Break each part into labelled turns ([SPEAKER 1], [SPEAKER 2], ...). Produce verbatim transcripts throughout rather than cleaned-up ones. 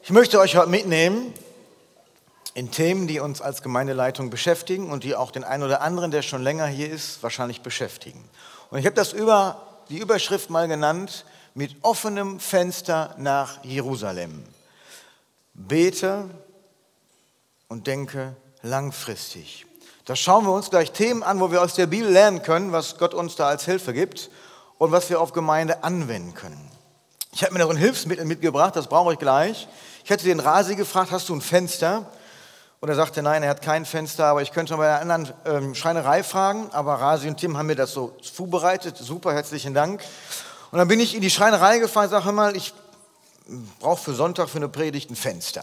[SPEAKER 1] Ich möchte euch heute mitnehmen in Themen, die uns als Gemeindeleitung beschäftigen und die auch den einen oder anderen, der schon länger hier ist, wahrscheinlich beschäftigen. Und ich habe das über die Überschrift mal genannt, mit offenem Fenster nach Jerusalem. Bete und denke langfristig. Da schauen wir uns gleich Themen an, wo wir aus der Bibel lernen können, was Gott uns da als Hilfe gibt und was wir auf Gemeinde anwenden können. Ich habe mir noch ein Hilfsmittel mitgebracht, das brauche ich gleich. Ich hätte den Rasi gefragt, hast du ein Fenster? Und er sagte, nein, er hat kein Fenster, aber ich könnte bei einer anderen ähm, Schreinerei fragen. Aber Rasi und Tim haben mir das so vorbereitet. Super, herzlichen Dank. Und dann bin ich in die Schreinerei gefahren und sage, hör mal, ich brauche für Sonntag für eine Predigt ein Fenster.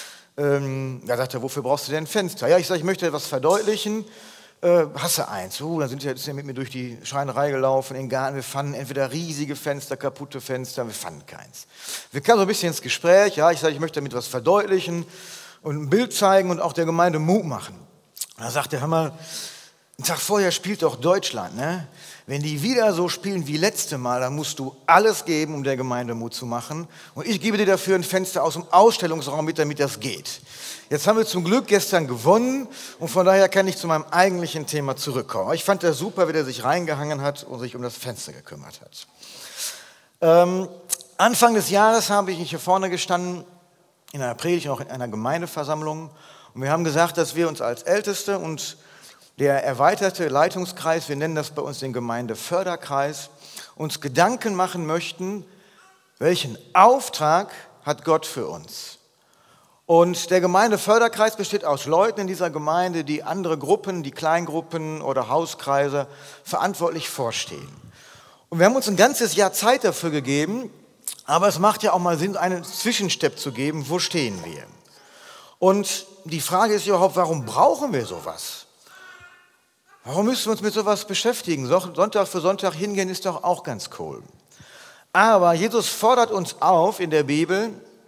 [SPEAKER 1] Ähm, da sagt er, wofür brauchst du denn ein Fenster? Ja, ich sage, ich möchte etwas verdeutlichen. Äh, hast du eins? Uh, dann sind sie ja mit mir durch die Schreinerei gelaufen, in den Garten. Wir fanden entweder riesige Fenster, kaputte Fenster, wir fanden keins. Wir kamen so ein bisschen ins Gespräch. Ja, ich sage, ich möchte damit was verdeutlichen und ein Bild zeigen und auch der Gemeinde Mut machen. Und da sagt er, hör mal, einen Tag vorher spielt doch Deutschland, ne? Wenn die wieder so spielen wie letzte Mal, dann musst du alles geben, um der Gemeinde Mut zu machen. Und ich gebe dir dafür ein Fenster aus dem Ausstellungsraum mit, damit das geht. Jetzt haben wir zum Glück gestern gewonnen und von daher kann ich zu meinem eigentlichen Thema zurückkommen. Ich fand das super, wie der sich reingehangen hat und sich um das Fenster gekümmert hat. Ähm, Anfang des Jahres habe ich hier vorne gestanden, in einer Predigt, auch in einer Gemeindeversammlung. Und wir haben gesagt, dass wir uns als Älteste und der erweiterte Leitungskreis, wir nennen das bei uns den Gemeindeförderkreis, uns Gedanken machen möchten, welchen Auftrag hat Gott für uns? Und der Gemeindeförderkreis besteht aus Leuten in dieser Gemeinde, die andere Gruppen, die Kleingruppen oder Hauskreise verantwortlich vorstehen. Und wir haben uns ein ganzes Jahr Zeit dafür gegeben, aber es macht ja auch mal Sinn, einen Zwischenstepp zu geben, wo stehen wir? Und die Frage ist überhaupt, warum brauchen wir sowas? Warum müssen wir uns mit sowas beschäftigen? Sonntag für Sonntag hingehen ist doch auch ganz cool. Aber Jesus fordert uns auf in der Bibel,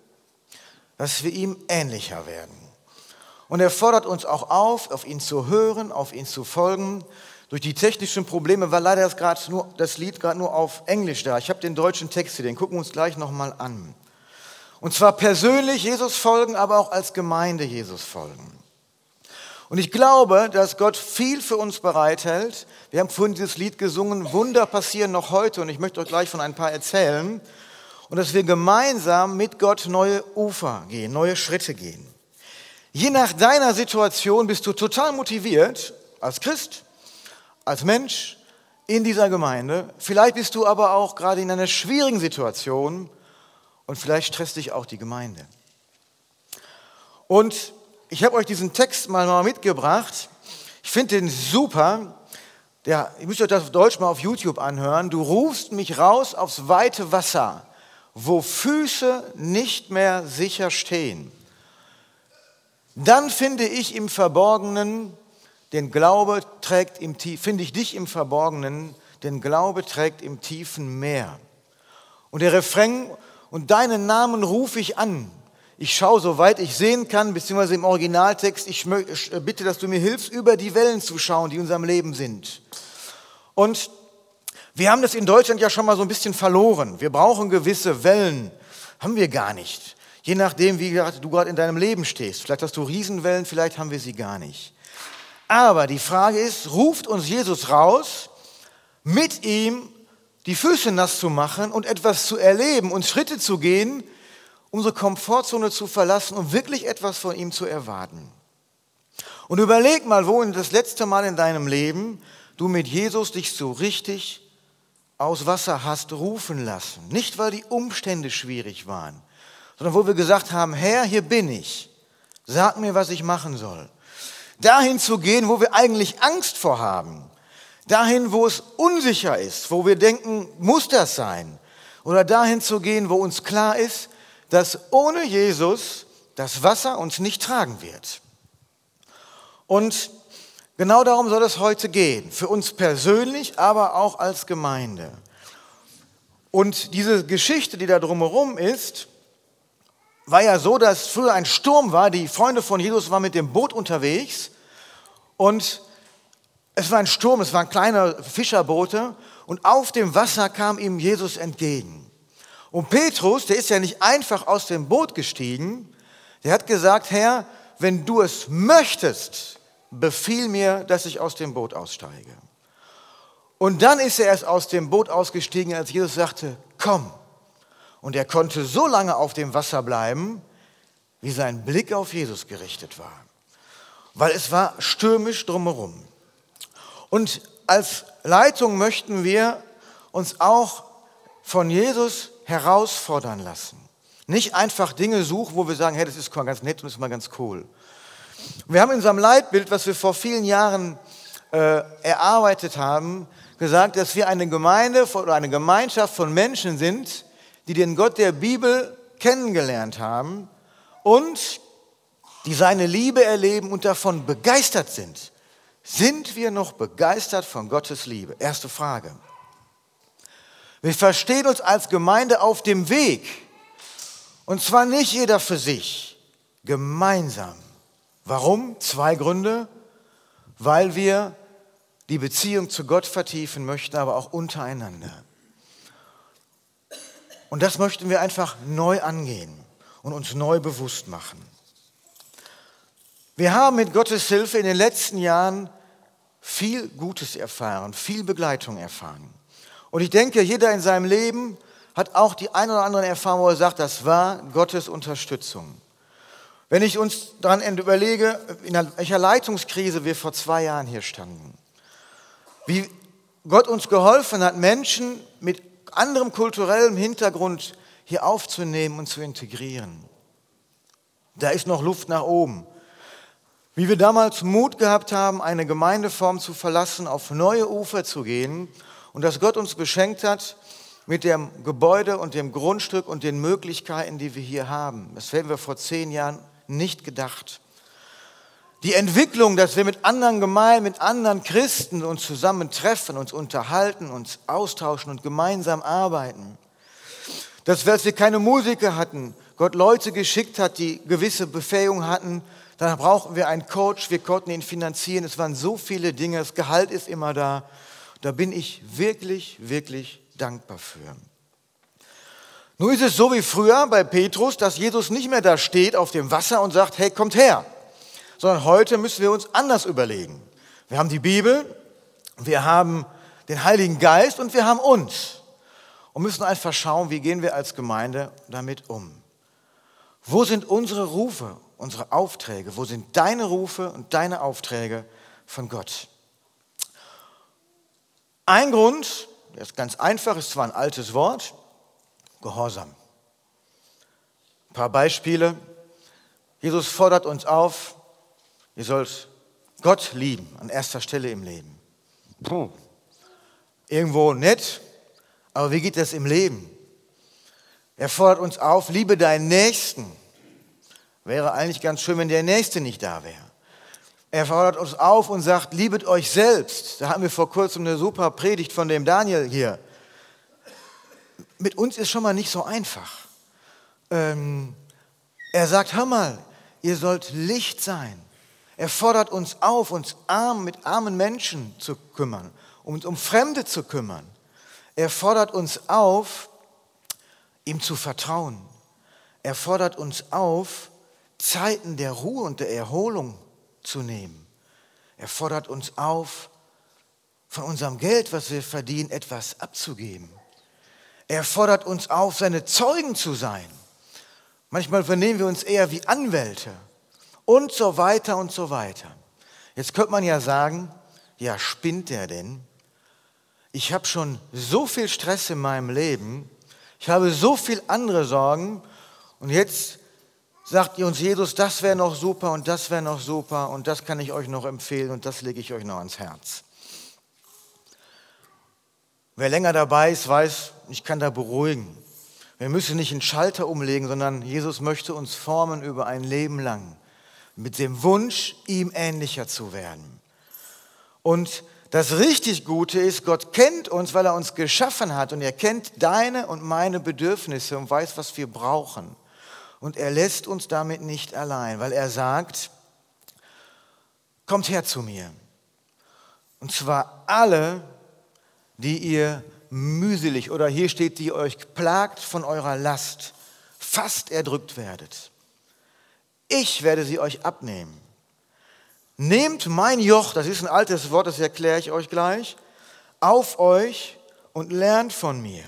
[SPEAKER 1] dass wir ihm ähnlicher werden. Und er fordert uns auch auf, auf ihn zu hören, auf ihn zu folgen. Durch die technischen Probleme war leider das, grad nur, das Lied gerade nur auf Englisch da. Ich habe den deutschen Text hier, den gucken wir uns gleich nochmal an. Und zwar persönlich Jesus folgen, aber auch als Gemeinde Jesus folgen. Und ich glaube, dass Gott viel für uns bereithält. Wir haben vorhin dieses Lied gesungen, Wunder passieren noch heute und ich möchte euch gleich von ein paar erzählen. Und dass wir gemeinsam mit Gott neue Ufer gehen, neue Schritte gehen. Je nach deiner Situation bist du total motiviert, als Christ, als Mensch in dieser Gemeinde. Vielleicht bist du aber auch gerade in einer schwierigen Situation und vielleicht stresst dich auch die Gemeinde. Und ich habe euch diesen Text mal, mal mitgebracht. Ich finde den super. Ja, ihr müsst euch das auf Deutsch mal auf YouTube anhören. Du rufst mich raus aufs weite Wasser, wo Füße nicht mehr sicher stehen. Dann finde ich im Verborgenen, den Glaube trägt im Tiefen, finde ich dich im Verborgenen, den Glaube trägt im tiefen Meer. Und der Refrain, und deinen Namen rufe ich an. Ich schaue, soweit ich sehen kann, beziehungsweise im Originaltext, ich bitte, dass du mir hilfst, über die Wellen zu schauen, die in unserem Leben sind. Und wir haben das in Deutschland ja schon mal so ein bisschen verloren. Wir brauchen gewisse Wellen, haben wir gar nicht. Je nachdem, wie du gerade in deinem Leben stehst. Vielleicht hast du Riesenwellen, vielleicht haben wir sie gar nicht. Aber die Frage ist, ruft uns Jesus raus, mit ihm die Füße nass zu machen und etwas zu erleben und Schritte zu gehen, unsere Komfortzone zu verlassen und wirklich etwas von ihm zu erwarten. Und überleg mal, wo das letzte Mal in deinem Leben du mit Jesus dich so richtig aus Wasser hast rufen lassen. Nicht, weil die Umstände schwierig waren, sondern wo wir gesagt haben, Herr, hier bin ich. Sag mir, was ich machen soll. Dahin zu gehen, wo wir eigentlich Angst vor haben. Dahin, wo es unsicher ist, wo wir denken, muss das sein? Oder dahin zu gehen, wo uns klar ist, dass ohne Jesus das Wasser uns nicht tragen wird. Und genau darum soll es heute gehen, für uns persönlich, aber auch als Gemeinde. Und diese Geschichte, die da drumherum ist, war ja so, dass früher ein Sturm war, die Freunde von Jesus waren mit dem Boot unterwegs und es war ein Sturm, es waren kleine Fischerboote und auf dem Wasser kam ihm Jesus entgegen. Und Petrus, der ist ja nicht einfach aus dem Boot gestiegen, der hat gesagt, Herr, wenn du es möchtest, befiehl mir, dass ich aus dem Boot aussteige. Und dann ist er erst aus dem Boot ausgestiegen, als Jesus sagte, komm. Und er konnte so lange auf dem Wasser bleiben, wie sein Blick auf Jesus gerichtet war. Weil es war stürmisch drumherum. Und als Leitung möchten wir uns auch von Jesus herausfordern lassen. Nicht einfach Dinge suchen, wo wir sagen, hey, das ist mal ganz nett und das ist mal ganz cool. Wir haben in unserem Leitbild, was wir vor vielen Jahren äh, erarbeitet haben, gesagt, dass wir eine Gemeinde oder eine Gemeinschaft von Menschen sind, die den Gott der Bibel kennengelernt haben und die seine Liebe erleben und davon begeistert sind. Sind wir noch begeistert von Gottes Liebe? Erste Frage. Wir verstehen uns als Gemeinde auf dem Weg. Und zwar nicht jeder für sich, gemeinsam. Warum? Zwei Gründe. Weil wir die Beziehung zu Gott vertiefen möchten, aber auch untereinander. Und das möchten wir einfach neu angehen und uns neu bewusst machen. Wir haben mit Gottes Hilfe in den letzten Jahren viel Gutes erfahren, viel Begleitung erfahren. Und ich denke, jeder in seinem Leben hat auch die ein oder andere Erfahrung, wo er sagt, das war Gottes Unterstützung. Wenn ich uns daran überlege, in welcher Leitungskrise wir vor zwei Jahren hier standen, wie Gott uns geholfen hat, Menschen mit anderem kulturellem Hintergrund hier aufzunehmen und zu integrieren. Da ist noch Luft nach oben. Wie wir damals Mut gehabt haben, eine Gemeindeform zu verlassen, auf neue Ufer zu gehen und dass Gott uns beschenkt hat mit dem Gebäude und dem Grundstück und den Möglichkeiten, die wir hier haben. Das hätten wir vor zehn Jahren nicht gedacht. Die Entwicklung, dass wir mit anderen Gemeinden, mit anderen Christen uns zusammentreffen, uns unterhalten, uns austauschen und gemeinsam arbeiten. Dass wir, als wir keine Musiker hatten, Gott Leute geschickt hat, die gewisse Befähigung hatten, dann brauchten wir einen Coach, wir konnten ihn finanzieren. Es waren so viele Dinge, das Gehalt ist immer da. Da bin ich wirklich, wirklich dankbar für. Nun ist es so wie früher bei Petrus, dass Jesus nicht mehr da steht auf dem Wasser und sagt, hey, kommt her. Sondern heute müssen wir uns anders überlegen. Wir haben die Bibel, wir haben den Heiligen Geist und wir haben uns. Und müssen einfach schauen, wie gehen wir als Gemeinde damit um. Wo sind unsere Rufe, unsere Aufträge? Wo sind deine Rufe und deine Aufträge von Gott? Ein Grund, der ist ganz einfach, ist zwar ein altes Wort, Gehorsam. Ein paar Beispiele. Jesus fordert uns auf, ihr sollt Gott lieben, an erster Stelle im Leben. Puh. Irgendwo nett, aber wie geht das im Leben? Er fordert uns auf, liebe deinen Nächsten. Wäre eigentlich ganz schön, wenn der Nächste nicht da wäre. Er fordert uns auf und sagt, liebet euch selbst. Da hatten wir vor kurzem eine super Predigt von dem Daniel hier. Mit uns ist schon mal nicht so einfach. Ähm, er sagt, hör mal, ihr sollt Licht sein. Er fordert uns auf, uns arm mit armen Menschen zu kümmern, uns um Fremde zu kümmern. Er fordert uns auf, ihm zu vertrauen. Er fordert uns auf, Zeiten der Ruhe und der Erholung zu nehmen. Er fordert uns auf, von unserem Geld, was wir verdienen, etwas abzugeben. Er fordert uns auf, seine Zeugen zu sein. Manchmal vernehmen wir uns eher wie Anwälte und so weiter und so weiter. Jetzt könnte man ja sagen, ja, spinnt der denn? Ich habe schon so viel Stress in meinem Leben, ich habe so viel andere Sorgen und jetzt sagt uns Jesus, das wäre noch super und das wäre noch super und das kann ich euch noch empfehlen und das lege ich euch noch ans Herz. Wer länger dabei ist, weiß, ich kann da beruhigen. Wir müssen nicht einen Schalter umlegen, sondern Jesus möchte uns formen über ein Leben lang mit dem Wunsch, ihm ähnlicher zu werden. Und das richtig Gute ist, Gott kennt uns, weil er uns geschaffen hat und er kennt deine und meine Bedürfnisse und weiß, was wir brauchen. Und er lässt uns damit nicht allein, weil er sagt, kommt her zu mir. Und zwar alle, die ihr mühselig oder hier steht, die euch plagt von eurer Last, fast erdrückt werdet. Ich werde sie euch abnehmen. Nehmt mein Joch, das ist ein altes Wort, das erkläre ich euch gleich, auf euch und lernt von mir.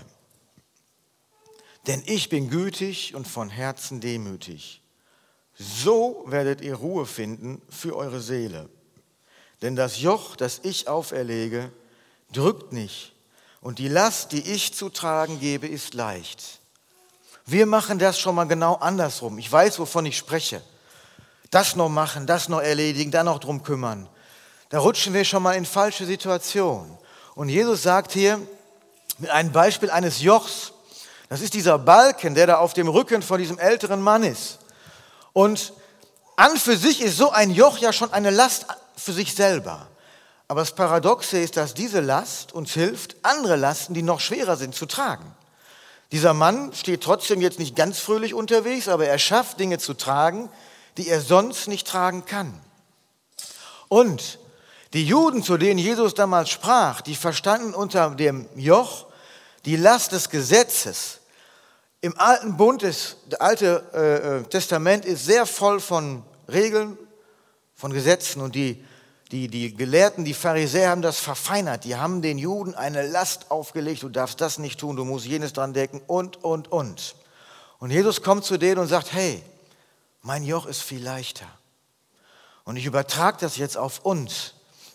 [SPEAKER 1] Denn ich bin gütig und von Herzen demütig. So werdet ihr Ruhe finden für eure Seele. Denn das Joch, das ich auferlege, drückt nicht. Und die Last, die ich zu tragen gebe, ist leicht. Wir machen das schon mal genau andersrum. Ich weiß, wovon ich spreche. Das noch machen, das noch erledigen, dann noch drum kümmern. Da rutschen wir schon mal in falsche Situationen. Und Jesus sagt hier mit einem Beispiel eines Jochs, das ist dieser Balken, der da auf dem Rücken von diesem älteren Mann ist. Und an für sich ist so ein Joch ja schon eine Last für sich selber. Aber das Paradoxe ist, dass diese Last uns hilft, andere Lasten, die noch schwerer sind, zu tragen. Dieser Mann steht trotzdem jetzt nicht ganz fröhlich unterwegs, aber er schafft Dinge zu tragen, die er sonst nicht tragen kann. Und die Juden, zu denen Jesus damals sprach, die verstanden unter dem Joch die Last des Gesetzes. Im Alten Bund, ist, das Alte äh, Testament ist sehr voll von Regeln, von Gesetzen. Und die, die, die Gelehrten, die Pharisäer haben das verfeinert. Die haben den Juden eine Last aufgelegt. Du darfst das nicht tun, du musst jenes dran denken und, und, und. Und Jesus kommt zu denen und sagt, hey, mein Joch ist viel leichter. Und ich übertrage das jetzt auf uns.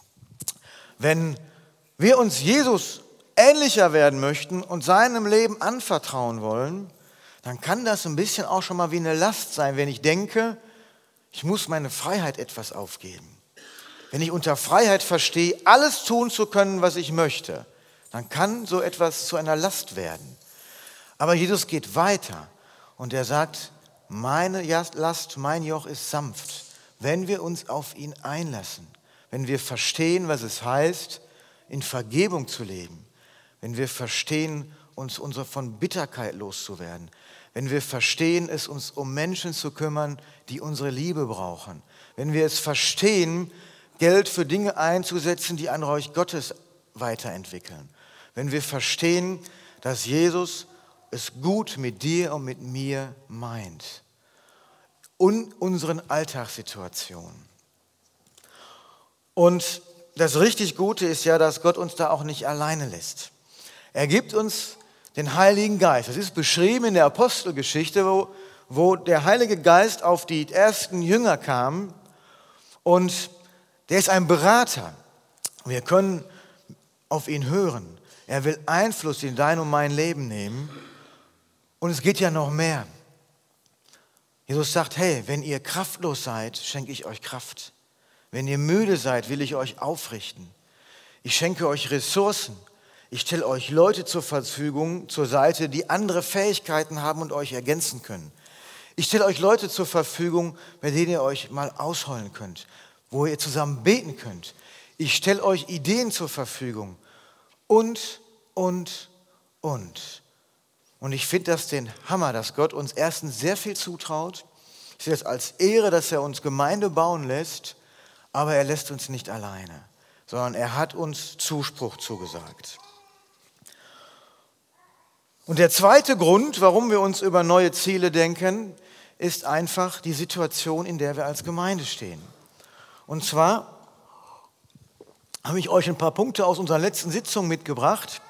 [SPEAKER 1] Wenn wir uns Jesus ähnlicher werden möchten und seinem Leben anvertrauen wollen, dann kann das ein bisschen auch schon mal wie eine Last sein, wenn ich denke, ich muss meine Freiheit etwas aufgeben. Wenn ich unter Freiheit verstehe, alles tun zu können, was ich möchte, dann kann so etwas zu einer Last werden. Aber Jesus geht weiter und er sagt, meine Last, mein Joch ist sanft, wenn wir uns auf ihn einlassen, wenn wir verstehen, was es heißt, in Vergebung zu leben, wenn wir verstehen, uns unsere von Bitterkeit loszuwerden, wenn wir verstehen, es uns um Menschen zu kümmern, die unsere Liebe brauchen, wenn wir es verstehen, Geld für Dinge einzusetzen, die ein Reich Gottes weiterentwickeln, wenn wir verstehen, dass Jesus es gut mit dir und mit mir meint und unseren Alltagssituationen. Und das richtig Gute ist ja, dass Gott uns da auch nicht alleine lässt. Er gibt uns den Heiligen Geist. Das ist beschrieben in der Apostelgeschichte, wo, wo der Heilige Geist auf die ersten Jünger kam und der ist ein Berater. Wir können auf ihn hören. Er will Einfluss in dein und mein Leben nehmen. Und es geht ja noch mehr. Jesus sagt, hey, wenn ihr kraftlos seid, schenke ich euch Kraft. Wenn ihr müde seid, will ich euch aufrichten. Ich schenke euch Ressourcen. Ich stelle euch Leute zur Verfügung, zur Seite, die andere Fähigkeiten haben und euch ergänzen können. Ich stelle euch Leute zur Verfügung, bei denen ihr euch mal ausheulen könnt, wo ihr zusammen beten könnt. Ich stelle euch Ideen zur Verfügung und, und, und. Und ich finde das den Hammer, dass Gott uns erstens sehr viel zutraut. Ich sehe es als Ehre, dass er uns Gemeinde bauen lässt, aber er lässt uns nicht alleine, sondern er hat uns Zuspruch zugesagt. Und der zweite Grund, warum wir uns über neue Ziele denken, ist einfach die Situation, in der wir als Gemeinde stehen. Und zwar habe ich euch ein paar Punkte aus unserer letzten Sitzung mitgebracht.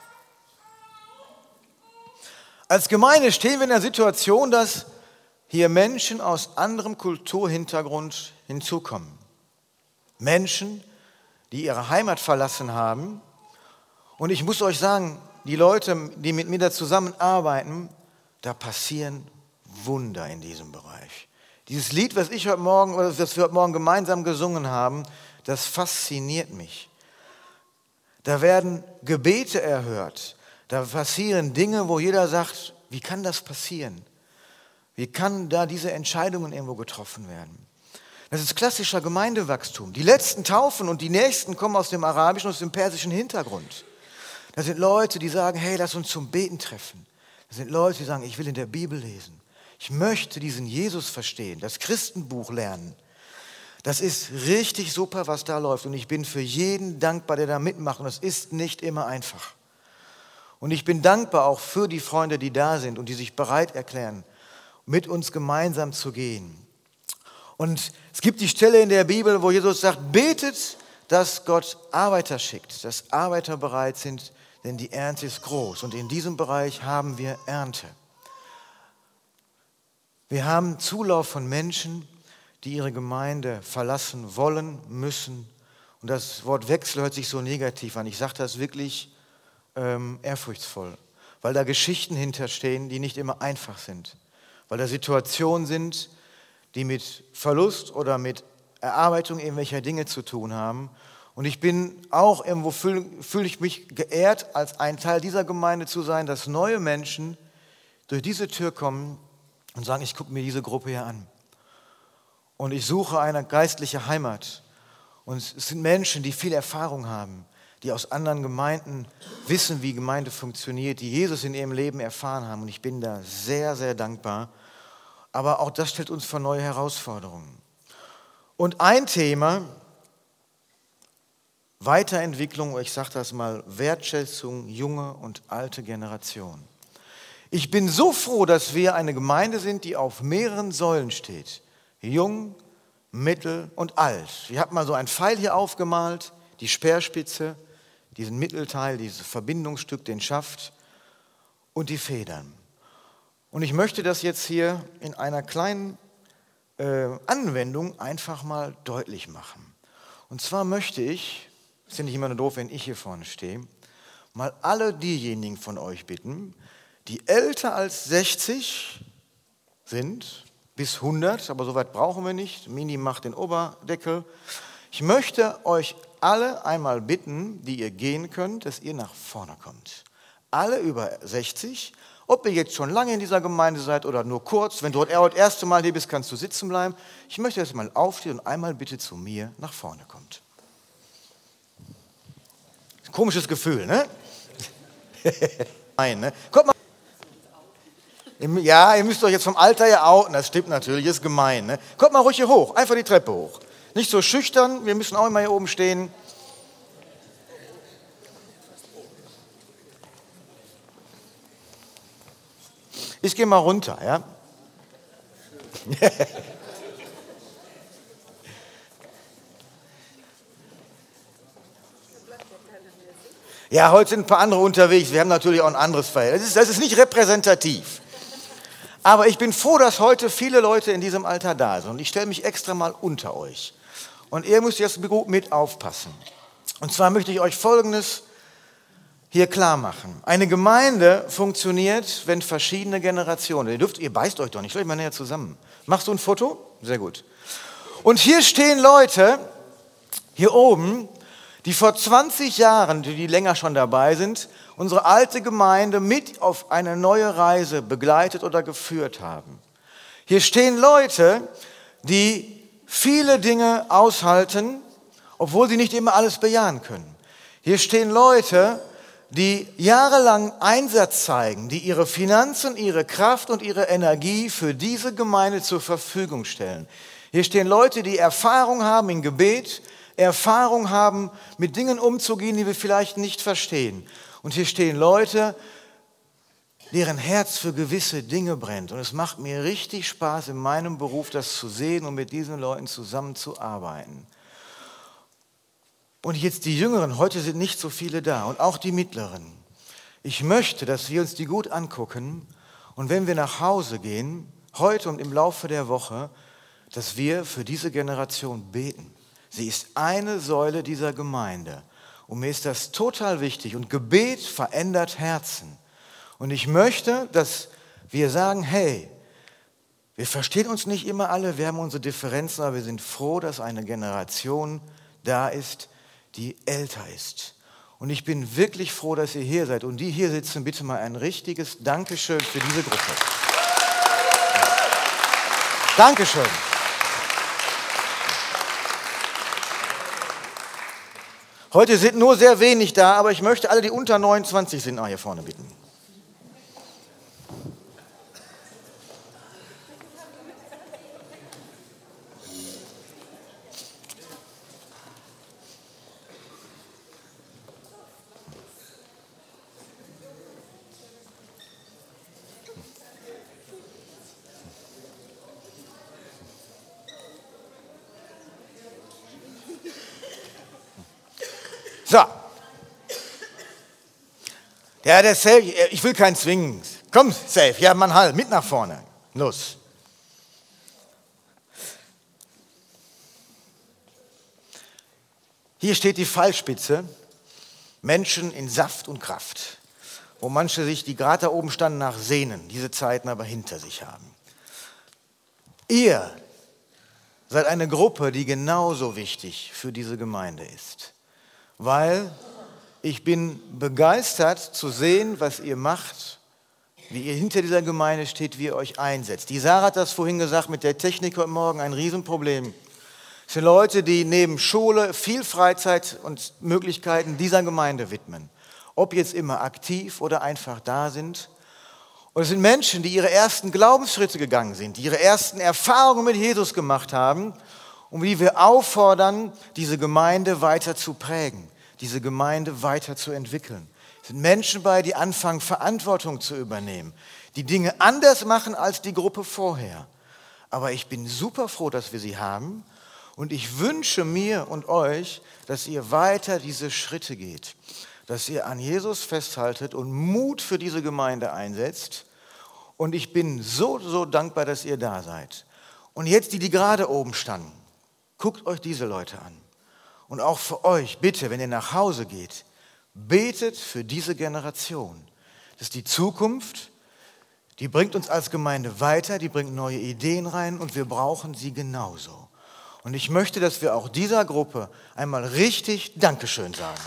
[SPEAKER 1] Als Gemeinde stehen wir in der Situation, dass hier Menschen aus anderem Kulturhintergrund hinzukommen. Menschen, die ihre Heimat verlassen haben. Und ich muss euch sagen, die Leute, die mit mir da zusammenarbeiten, da passieren Wunder in diesem Bereich. Dieses Lied, was ich heute Morgen, oder das wir heute Morgen gemeinsam gesungen haben, das fasziniert mich. Da werden Gebete erhört. Da passieren Dinge, wo jeder sagt, wie kann das passieren? Wie kann da diese Entscheidungen irgendwo getroffen werden? Das ist klassischer Gemeindewachstum. Die letzten Taufen und die nächsten kommen aus dem arabischen und aus dem persischen Hintergrund. Das sind Leute, die sagen, hey, lass uns zum Beten treffen. Das sind Leute, die sagen, ich will in der Bibel lesen. Ich möchte diesen Jesus verstehen, das Christenbuch lernen. Das ist richtig super, was da läuft. Und ich bin für jeden dankbar, der da mitmacht. Und es ist nicht immer einfach. Und ich bin dankbar auch für die Freunde, die da sind und die sich bereit erklären, mit uns gemeinsam zu gehen. Und es gibt die Stelle in der Bibel, wo Jesus sagt, betet, dass Gott Arbeiter schickt, dass Arbeiter bereit sind, denn die Ernte ist groß. Und in diesem Bereich haben wir Ernte. Wir haben Zulauf von Menschen, die ihre Gemeinde verlassen wollen, müssen. Und das Wort Wechsel hört sich so negativ an. Ich sage das wirklich ähm, ehrfurchtsvoll, weil da Geschichten hinterstehen, die nicht immer einfach sind. Weil da Situationen sind, die mit Verlust oder mit Erarbeitung irgendwelcher Dinge zu tun haben. Und ich bin auch irgendwo, fühle fühl ich mich geehrt, als ein Teil dieser Gemeinde zu sein, dass neue Menschen durch diese Tür kommen und sagen, ich gucke mir diese Gruppe hier an. Und ich suche eine geistliche Heimat. Und es sind Menschen, die viel Erfahrung haben, die aus anderen Gemeinden wissen, wie Gemeinde funktioniert, die Jesus in ihrem Leben erfahren haben. Und ich bin da sehr, sehr dankbar. Aber auch das stellt uns vor neue Herausforderungen. Und ein Thema, Weiterentwicklung, ich sage das mal, Wertschätzung, junge und alte Generation. Ich bin so froh, dass wir eine Gemeinde sind, die auf mehreren Säulen steht. Jung, mittel und alt. Ich habe mal so einen Pfeil hier aufgemalt, die Speerspitze, diesen Mittelteil, dieses Verbindungsstück, den Schaft und die Federn. Und ich möchte das jetzt hier in einer kleinen äh, Anwendung einfach mal deutlich machen. Und zwar möchte ich, ist ja nicht immer nur doof, wenn ich hier vorne stehe, mal alle diejenigen von euch bitten, die älter als sechzig sind, bis hundert, aber so weit brauchen wir nicht, Mini macht den Oberdeckel. Ich möchte euch alle einmal bitten, die ihr gehen könnt, dass ihr nach vorne kommt. Alle über sechzig. Ob ihr jetzt schon lange in dieser Gemeinde seid oder nur kurz, wenn du das erste Mal hier bist, kannst du sitzen bleiben. Ich möchte, dass ihr mal aufsteht und einmal bitte zu mir nach vorne kommt. Komisches Gefühl, ne? Nein, ne? Kommt mal. Ja, ihr müsst euch jetzt vom Alter her outen, das stimmt natürlich, ist gemein, ne? Kommt mal ruhig hier hoch, einfach die Treppe hoch. Nicht so schüchtern, wir müssen auch immer hier oben stehen. Ich gehe mal runter, ja? Ja, heute sind ein paar andere unterwegs. Wir haben natürlich auch ein anderes Verhältnis. Das ist, das ist nicht repräsentativ. Aber ich bin froh, dass heute viele Leute in diesem Alter da sind. Und ich stelle mich extra mal unter euch. Und ihr müsst jetzt gut mit aufpassen. Und zwar möchte ich euch Folgendes hier klar machen. Eine Gemeinde funktioniert, wenn verschiedene Generationen, ihr dürft, ihr beißt euch doch nicht, stellt euch mal näher zusammen. Machst du ein Foto? Sehr gut. Und hier stehen Leute, hier oben, die vor zwanzig Jahren, die länger schon dabei sind, unsere alte Gemeinde mit auf eine neue Reise begleitet oder geführt haben. Hier stehen Leute, die viele Dinge aushalten, obwohl sie nicht immer alles bejahen können. Hier stehen Leute, die jahrelang Einsatz zeigen, die ihre Finanzen, ihre Kraft und ihre Energie für diese Gemeinde zur Verfügung stellen. Hier stehen Leute, die Erfahrung haben in Gebet, Erfahrung haben, mit Dingen umzugehen, die wir vielleicht nicht verstehen. Und hier stehen Leute, deren Herz für gewisse Dinge brennt. Und es macht mir richtig Spaß, in meinem Beruf das zu sehen und mit diesen Leuten zusammenzuarbeiten. Und jetzt die Jüngeren, heute sind nicht so viele da und auch die Mittleren. Ich möchte, dass wir uns die gut angucken und wenn wir nach Hause gehen, heute und im Laufe der Woche, dass wir für diese Generation beten. Sie ist eine Säule dieser Gemeinde und mir ist das total wichtig und Gebet verändert Herzen. Und ich möchte, dass wir sagen, hey, wir verstehen uns nicht immer alle, wir haben unsere Differenzen, aber wir sind froh, dass eine Generation da ist, die älter ist. Und ich bin wirklich froh, dass ihr hier seid. Und die hier sitzen, bitte mal ein richtiges Dankeschön für diese Gruppe. Dankeschön. Heute sind nur sehr wenig da, aber ich möchte alle, die unter neunundzwanzig sind, auch hier vorne bitten. So. Ja, der Safe, ich will keinen zwingen. Komm, Safe, ja, Mann, halt, mit nach vorne. Los. Hier steht die Pfeilspitze, Menschen in Saft und Kraft, wo manche sich, die gerade da oben standen, nach sehnen, diese Zeiten aber hinter sich haben. Ihr seid eine Gruppe, die genauso wichtig für diese Gemeinde ist, weil ich bin begeistert zu sehen, was ihr macht, wie ihr hinter dieser Gemeinde steht, wie ihr euch einsetzt. Die Sarah hat das vorhin gesagt, mit der Technik heute Morgen ein Riesenproblem. Es sind Leute, die neben Schule viel Freizeit und Möglichkeiten dieser Gemeinde widmen. Ob jetzt immer aktiv oder einfach da sind. Und es sind Menschen, die ihre ersten Glaubensschritte gegangen sind, die ihre ersten Erfahrungen mit Jesus gemacht haben und die wir auffordern, diese Gemeinde weiter zu prägen, diese Gemeinde weiter zu entwickeln. Es sind Menschen bei, die anfangen, Verantwortung zu übernehmen, die Dinge anders machen als die Gruppe vorher. Aber ich bin super froh, dass wir sie haben. Und ich wünsche mir und euch, dass ihr weiter diese Schritte geht, dass ihr an Jesus festhaltet und Mut für diese Gemeinde einsetzt. Und ich bin so, so dankbar, dass ihr da seid. Und jetzt die, die gerade oben standen, guckt euch diese Leute an. Und auch für euch, bitte, wenn ihr nach Hause geht, betet für diese Generation. Das ist die Zukunft, die bringt uns als Gemeinde weiter, die bringt neue Ideen rein und wir brauchen sie genauso. Und ich möchte, dass wir auch dieser Gruppe einmal richtig Dankeschön sagen.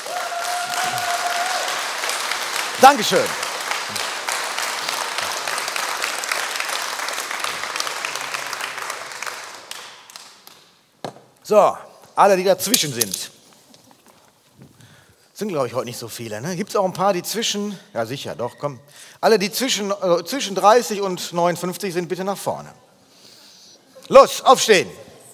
[SPEAKER 1] Dankeschön. So, alle, die dazwischen sind. Sind, glaube ich, heute nicht so viele. Ne? Gibt es auch ein paar, die zwischen, ja sicher, doch, komm. Alle, die zwischen, äh, zwischen dreißig und neunundfünfzig sind, bitte nach vorne. Los, aufstehen.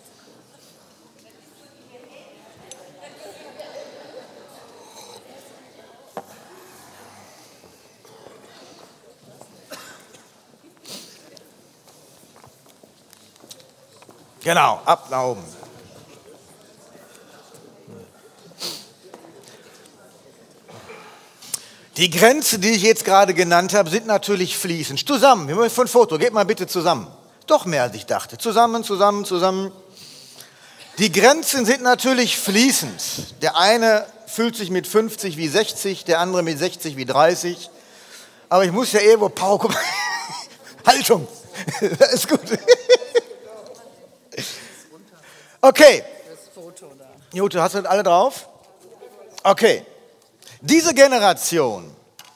[SPEAKER 1] Genau, ab nach oben. Die Grenzen, die ich jetzt gerade genannt habe, sind natürlich fließend. Zusammen, wir müssen ein Foto, geht mal bitte zusammen. Doch mehr als ich dachte. Zusammen, zusammen, zusammen. Die Grenzen sind natürlich fließend. Der eine fühlt sich mit fünfzig wie sechzig, der andere mit sechzig wie dreißig. Aber ich muss ja irgendwo, Paul, guck mal. Haltung, das ist gut. Okay. Jute, hast du das alle drauf? Okay. Diese Generation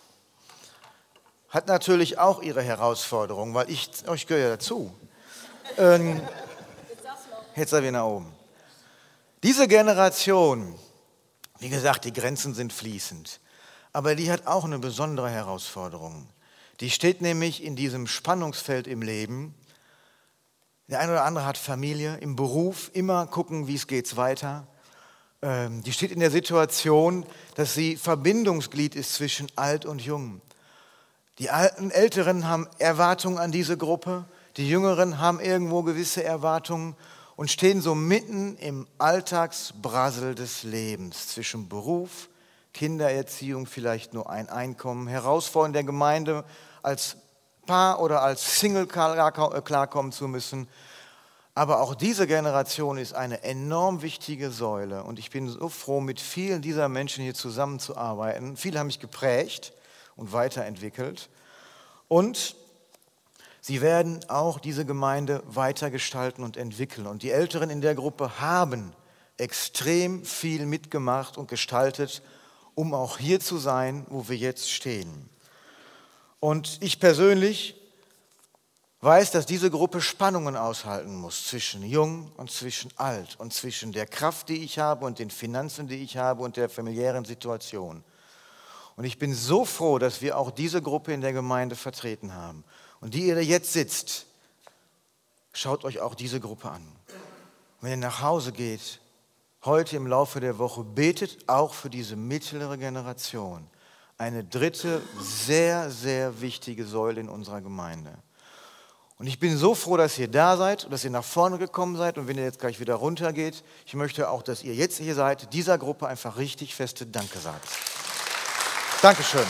[SPEAKER 1] hat natürlich auch ihre Herausforderungen, weil ich, oh, ich gehöre ja dazu. Ähm, jetzt sind wir nach oben. Diese Generation, wie gesagt, die Grenzen sind fließend, aber die hat auch eine besondere Herausforderung. Die steht nämlich in diesem Spannungsfeld im Leben. Der eine oder andere hat Familie, im Beruf, immer gucken, wie es geht weiter. Ähm, die steht in der Situation, dass sie Verbindungsglied ist zwischen alt und jung. Die alten Älteren haben Erwartungen an diese Gruppe, die Jüngeren haben irgendwo gewisse Erwartungen und stehen so mitten im Alltagsbrassel des Lebens zwischen Beruf, Kindererziehung, vielleicht nur ein Einkommen, Herausforderungen der Gemeinde als Paar oder als Single klarkommen zu müssen. Aber auch diese Generation ist eine enorm wichtige Säule. Und ich bin so froh, mit vielen dieser Menschen hier zusammenzuarbeiten. Viele haben mich geprägt und weiterentwickelt. Und sie werden auch diese Gemeinde weitergestalten und entwickeln. Und die Älteren in der Gruppe haben extrem viel mitgemacht und gestaltet, um auch hier zu sein, wo wir jetzt stehen. Und ich persönlich weiß, dass diese Gruppe Spannungen aushalten muss zwischen jung und zwischen alt und zwischen der Kraft, die ich habe und den Finanzen, die ich habe und der familiären Situation. Und ich bin so froh, dass wir auch diese Gruppe in der Gemeinde vertreten haben. Und die ihr jetzt sitzt, schaut euch auch diese Gruppe an. Wenn ihr nach Hause geht, heute im Laufe der Woche, betet auch für diese mittlere Generation. Eine dritte, sehr, sehr wichtige Säule in unserer Gemeinde. Und ich bin so froh, dass ihr da seid und dass ihr nach vorne gekommen seid. Und wenn ihr jetzt gleich wieder runtergeht, ich möchte auch, dass ihr jetzt hier seid, dieser Gruppe einfach richtig feste Danke sagt. Dankeschön.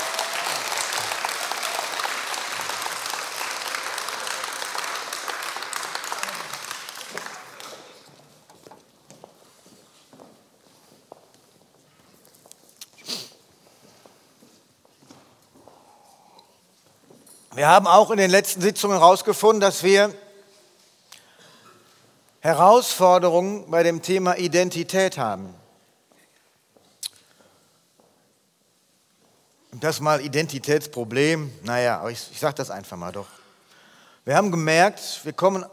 [SPEAKER 1] Wir haben auch in den letzten Sitzungen herausgefunden, dass wir Herausforderungen bei dem Thema Identität haben. Das mal Identitätsproblem, naja, aber ich, ich sage das einfach mal doch. Wir haben gemerkt, wir kommen,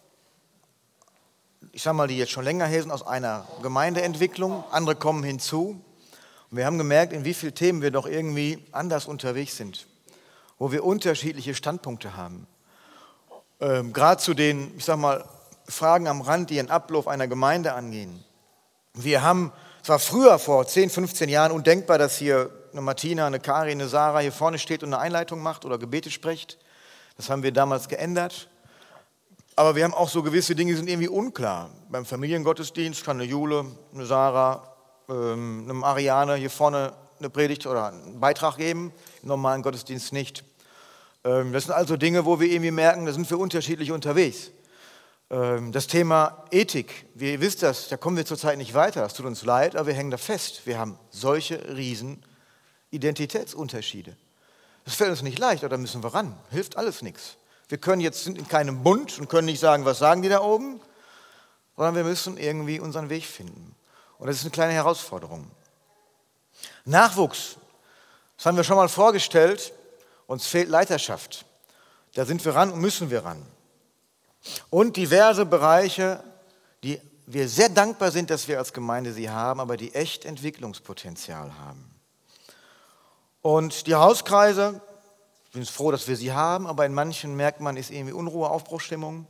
[SPEAKER 1] ich sage mal, die jetzt schon länger hier sind, aus einer Gemeindeentwicklung, andere kommen hinzu. Und wir haben gemerkt, in wie vielen Themen wir doch irgendwie anders unterwegs sind, wo wir unterschiedliche Standpunkte haben. Ähm, Gerade zu den, ich sag mal, Fragen am Rand, die den Ablauf einer Gemeinde angehen. Wir haben, es war früher vor zehn, fünfzehn Jahren undenkbar, dass hier eine Martina, eine Karin, eine Sarah hier vorne steht und eine Einleitung macht oder Gebete spricht. Das haben wir damals geändert. Aber wir haben auch so gewisse Dinge, die sind irgendwie unklar. Beim Familiengottesdienst kann eine Jule, eine Sarah, ähm, eine Ariane hier vorne eine Predigt oder einen Beitrag geben, im normalen Gottesdienst nicht. Ähm, das sind also Dinge, wo wir irgendwie merken, da sind wir unterschiedlich unterwegs. Ähm, das Thema Ethik, wie ihr wisst das, da kommen wir zurzeit nicht weiter, das tut uns leid, aber wir hängen da fest. Wir haben solche riesen Identitätsunterschiede. Das fällt uns nicht leicht, aber da müssen wir ran, hilft alles nichts. Wir können jetzt, sind in keinem Bund und können nicht sagen, was sagen die da oben, sondern wir müssen irgendwie unseren Weg finden. Und das ist eine kleine Herausforderung. Nachwuchs, das haben wir schon mal vorgestellt, uns fehlt Leiterschaft. Da sind wir ran und müssen wir ran. Und diverse Bereiche, die wir sehr dankbar sind, dass wir als Gemeinde sie haben, aber die echt Entwicklungspotenzial haben. Und die Hauskreise, ich bin froh, dass wir sie haben, aber in manchen merkt man, ist irgendwie Unruhe, Aufbruchsstimmung.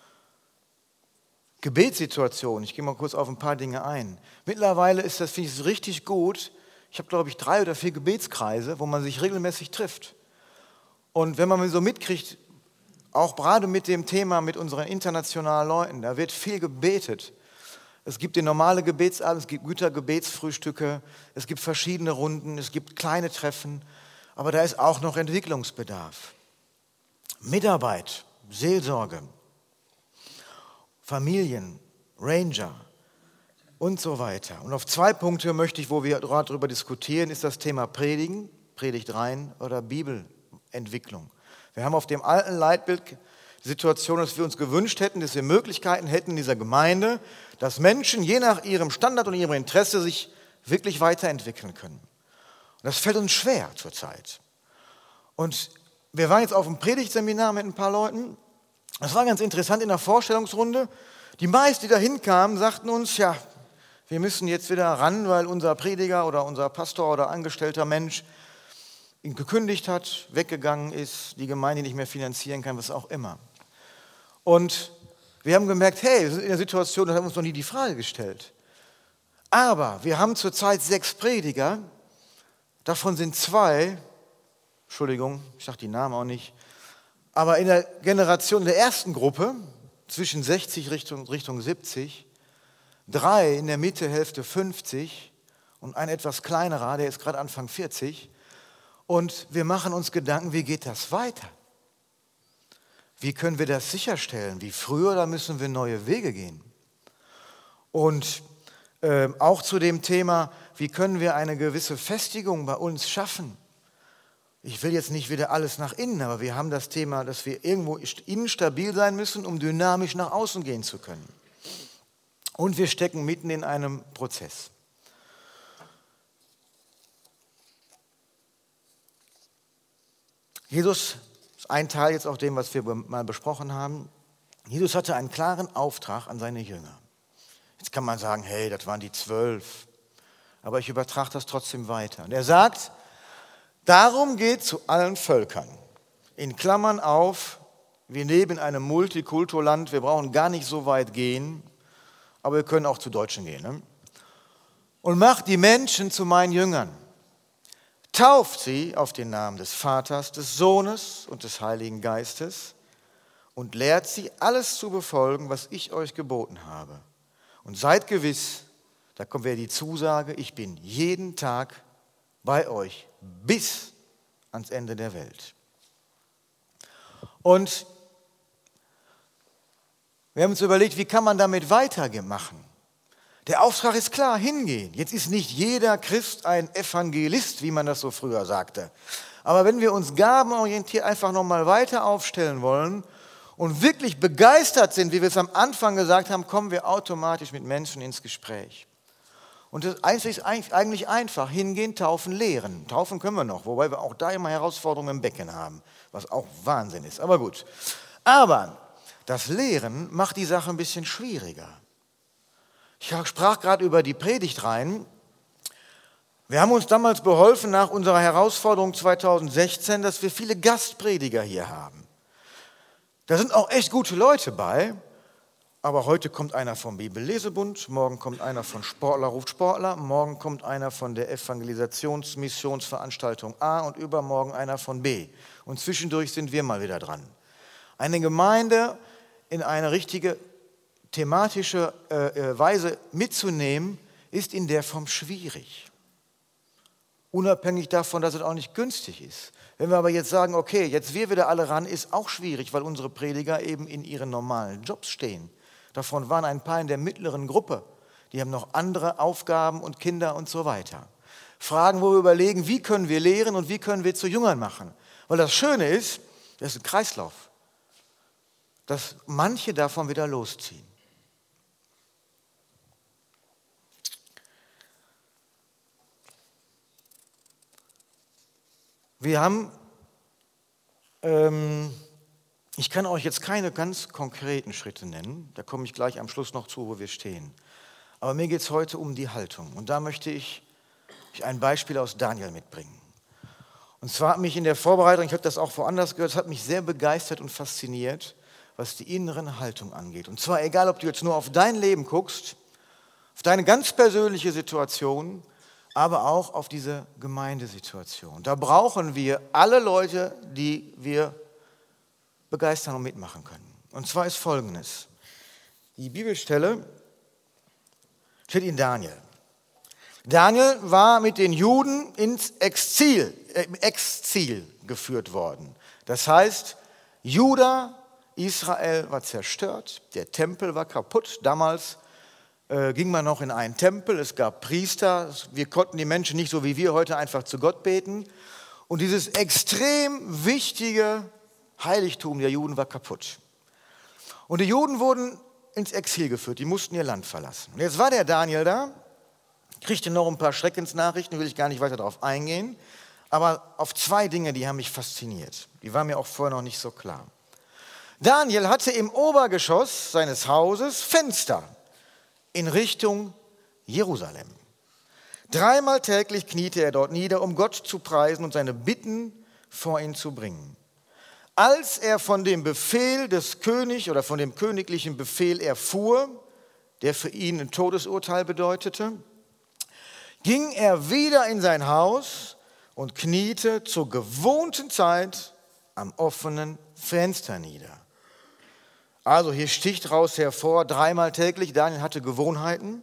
[SPEAKER 1] Gebetssituation, ich gehe mal kurz auf ein paar Dinge ein. Mittlerweile ist das, finde ich, richtig gut. Ich habe, glaube ich, drei oder vier Gebetskreise, wo man sich regelmäßig trifft. Und wenn man so mitkriegt, auch gerade mit dem Thema, mit unseren internationalen Leuten, da wird viel gebetet. Es gibt den normale Gebetsabend, es gibt Gütergebetsfrühstücke, es gibt verschiedene Runden, es gibt kleine Treffen, aber da ist auch noch Entwicklungsbedarf. Mitarbeit, Seelsorge, Familien, Ranger und so weiter. Und auf zwei Punkte möchte ich, wo wir gerade darüber diskutieren, ist das Thema Predigen, Predigt rein oder Bibelentwicklung. Wir haben auf dem alten Leitbild die Situation, dass wir uns gewünscht hätten, dass wir Möglichkeiten hätten in dieser Gemeinde, dass Menschen je nach ihrem Standard und ihrem Interesse sich wirklich weiterentwickeln können. Und das fällt uns schwer zurzeit. Und wir waren jetzt auf einem Predigtseminar mit ein paar Leuten. Das war ganz interessant in der Vorstellungsrunde. Die meisten, die da hinkamen, sagten uns, ja, wir müssen jetzt wieder ran, weil unser Prediger oder unser Pastor oder angestellter Mensch ihn gekündigt hat, weggegangen ist, die Gemeinde nicht mehr finanzieren kann, was auch immer. Und wir haben gemerkt, hey, wir sind in der Situation, da haben wir uns noch nie die Frage gestellt. Aber wir haben zurzeit sechs Prediger, davon sind zwei, Entschuldigung, ich sage die Namen auch nicht, aber in der Generation der ersten Gruppe, zwischen sechzig Richtung, Richtung siebzig, drei in der Mitte, Hälfte fünfzig und ein etwas kleinerer, der ist gerade Anfang vierzig. Und wir machen uns Gedanken, wie geht das weiter? Wie können wir das sicherstellen? Wie früher, da müssen wir neue Wege gehen. Und äh, auch zu dem Thema, wie können wir eine gewisse Festigung bei uns schaffen? Ich will jetzt nicht wieder alles nach innen, aber wir haben das Thema, dass wir irgendwo innen stabil sein müssen, um dynamisch nach außen gehen zu können. Und wir stecken mitten in einem Prozess. Jesus, ist ein Teil jetzt auch dem, was wir mal besprochen haben. Jesus hatte einen klaren Auftrag an seine Jünger. Jetzt kann man sagen, hey, das waren die zwölf. Aber ich übertrage das trotzdem weiter. Und er sagt, darum geht zu allen Völkern. In Klammern auf, wir leben in einem Multikulturland, wir brauchen gar nicht so weit gehen, aber wir können auch zu Deutschen gehen. Ne? Und macht die Menschen zu meinen Jüngern. Tauft sie auf den Namen des Vaters, des Sohnes und des Heiligen Geistes und lehrt sie, alles zu befolgen, was ich euch geboten habe. Und seid gewiss, da kommt wieder die Zusage, ich bin jeden Tag bei euch bis ans Ende der Welt. Und wir haben uns überlegt, wie kann man damit weitermachen? Der Auftrag ist klar, hingehen. Jetzt ist nicht jeder Christ ein Evangelist, wie man das so früher sagte. Aber wenn wir uns gabenorientiert einfach nochmal weiter aufstellen wollen und wirklich begeistert sind, wie wir es am Anfang gesagt haben, kommen wir automatisch mit Menschen ins Gespräch. Und das ist eigentlich einfach, hingehen, taufen, lehren. Taufen können wir noch, wobei wir auch da immer Herausforderungen im Becken haben, was auch Wahnsinn ist, aber gut. Aber das Lehren macht die Sache ein bisschen schwieriger. Ich sprach gerade über die Predigtreihen. Wir haben uns damals beholfen nach unserer Herausforderung zweitausendsechzehn, dass wir viele Gastprediger hier haben. Da sind auch echt gute Leute bei, aber heute kommt einer vom Bibellesebund, morgen kommt einer von Sportler ruft Sportler, morgen kommt einer von der Evangelisationsmissionsveranstaltung A und übermorgen einer von B. Und zwischendurch sind wir mal wieder dran. Eine Gemeinde in eine richtige thematische äh, Weise mitzunehmen, ist in der Form schwierig. Unabhängig davon, dass es auch nicht günstig ist. Wenn wir aber jetzt sagen, okay, jetzt wir wieder alle ran, ist auch schwierig, weil unsere Prediger eben in ihren normalen Jobs stehen. Davon waren ein paar in der mittleren Gruppe. Die haben noch andere Aufgaben und Kinder und so weiter. Fragen, wo wir überlegen, wie können wir lehren und wie können wir zu Jüngern machen. Weil das Schöne ist, das ist ein Kreislauf, dass manche davon wieder losziehen. Wir haben, ähm, ich kann euch jetzt keine ganz konkreten Schritte nennen, da komme ich gleich am Schluss noch zu, wo wir stehen. Aber mir geht es heute um die Haltung und da möchte ich ein Beispiel aus Daniel mitbringen. Und zwar hat mich in der Vorbereitung, ich habe das auch woanders gehört, es hat mich sehr begeistert und fasziniert, was die innere Haltung angeht. Und zwar egal, ob du jetzt nur auf dein Leben guckst, auf deine ganz persönliche Situation, aber auch auf diese Gemeindesituation. Da brauchen wir alle Leute, die wir begeistern und mitmachen können. Und zwar ist Folgendes. Die Bibelstelle steht in Daniel. Daniel war mit den Juden ins Exil, äh, Exil geführt worden. Das heißt, Juda, Israel war zerstört, der Tempel war kaputt. Damals äh, ging man noch in einen Tempel, es gab Priester, wir konnten die Menschen nicht so wie wir heute einfach zu Gott beten. Und dieses extrem wichtige Heiligtum der Juden war kaputt. Und die Juden wurden ins Exil geführt, die mussten ihr Land verlassen. Und jetzt war der Daniel da, kriegte noch ein paar Schreckensnachrichten, will ich gar nicht weiter darauf eingehen, aber auf zwei Dinge, die haben mich fasziniert. Die waren mir auch vorher noch nicht so klar. Daniel hatte im Obergeschoss seines Hauses Fenster in Richtung Jerusalem. Dreimal täglich kniete er dort nieder, um Gott zu preisen und seine Bitten vor ihn zu bringen. Als er von dem Befehl des Königs oder von dem königlichen Befehl erfuhr, der für ihn ein Todesurteil bedeutete, ging er wieder in sein Haus und kniete zur gewohnten Zeit am offenen Fenster nieder. Also hier sticht raus hervor, dreimal täglich, Daniel hatte Gewohnheiten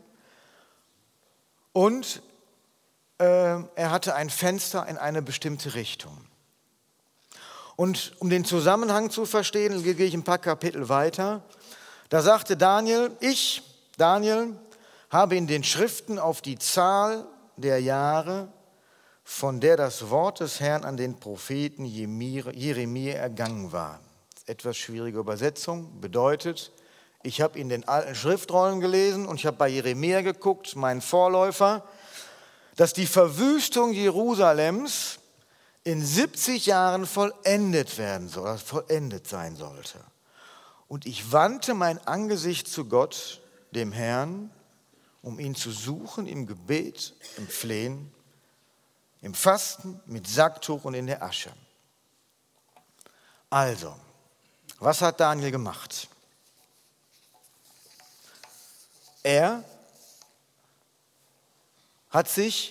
[SPEAKER 1] und äh, er hatte ein Fenster in eine bestimmte Richtung. Und um den Zusammenhang zu verstehen, gehe ich ein paar Kapitel weiter. Da sagte Daniel, ich, Daniel, habe in den Schriften auf die Zahl der Jahre, von der das Wort des Herrn an den Propheten Jeremia ergangen war. Etwas schwierige Übersetzung, bedeutet, ich habe in den alten Schriftrollen gelesen und ich habe bei Jeremia geguckt, mein Vorläufer, dass die Verwüstung Jerusalems in siebzig Jahren vollendet werden soll, oder vollendet sein sollte. Und ich wandte mein Angesicht zu Gott, dem Herrn, um ihn zu suchen im Gebet, im Flehen, im Fasten, mit Sacktuch und in der Asche. Also, was hat Daniel gemacht? Er hat sich